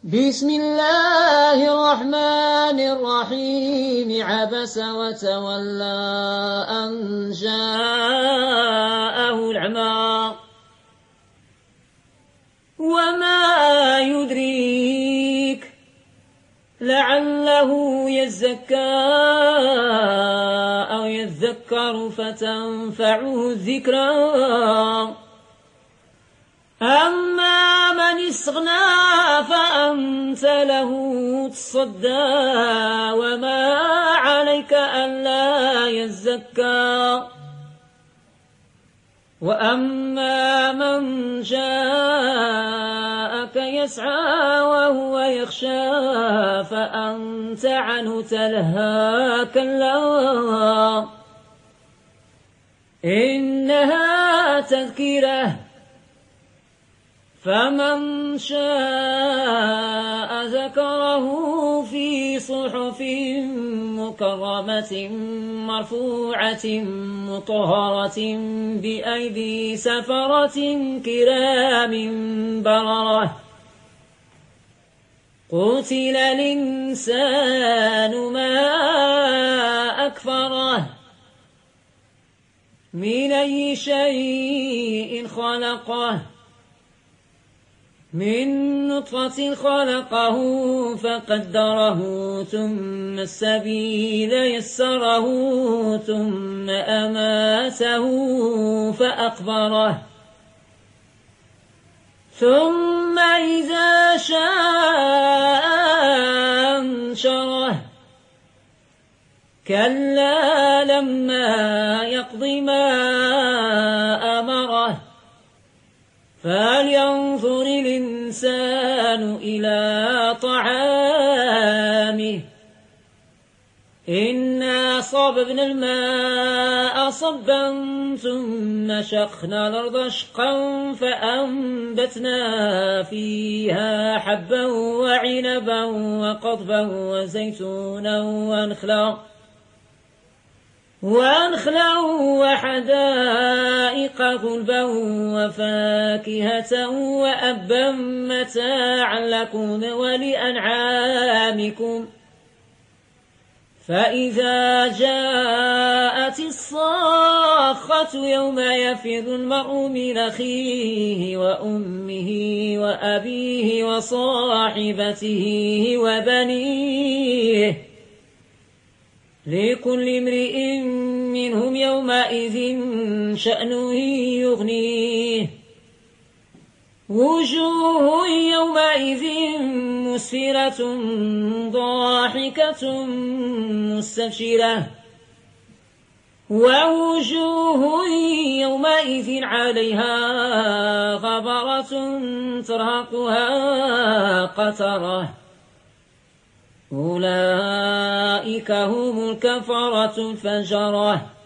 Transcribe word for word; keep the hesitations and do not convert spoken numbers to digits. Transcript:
بسم الله الرحمن الرحيم عبس وتولى أن جاءه الأعمى وما يدريك لعله يزكى أو يذكر فتنفعه الذكرى أما من استغنى فأنت له تصدى وما عليك ألا يزكى وأما من جاءك يسعى وهو يخشى فأنت عنه تلهى كلا إنها تذكرة فمن شاء ذكره في صحف مكرمة مرفوعة مطهرة بأيدي سفرة كرام بررة قتل الإنسان ما أكفره من أي شيء خلقه من نطفة خلقه فقدره ثم السبيل يسره ثم أماته فأقبره ثم إذا شاء أنشره كلا لما يقض ما أمره فلينظر الإنسان إلى طعامه إنا صببنا الماء صبا ثم شقنا الأرض شقا فأنبتنا فيها حبا وعنبا وقضبا وزيتونا ونخلا وأنخلا وحدائق غلبا وفاكهة وأبا متاعا لكم ولأنعامكم فإذا جاءت الصاخة يوم يفر المرء من أخيه وأمه وأبيه وصاحبته وبنيه لكل امرئ منهم يومئذ شأن يغنيه وجوه يومئذ مسفرة ضاحكة مستبشرة ووجوه يومئذ عليها غبرة ترهقها قترة أولئك هم الكفرة الفجرة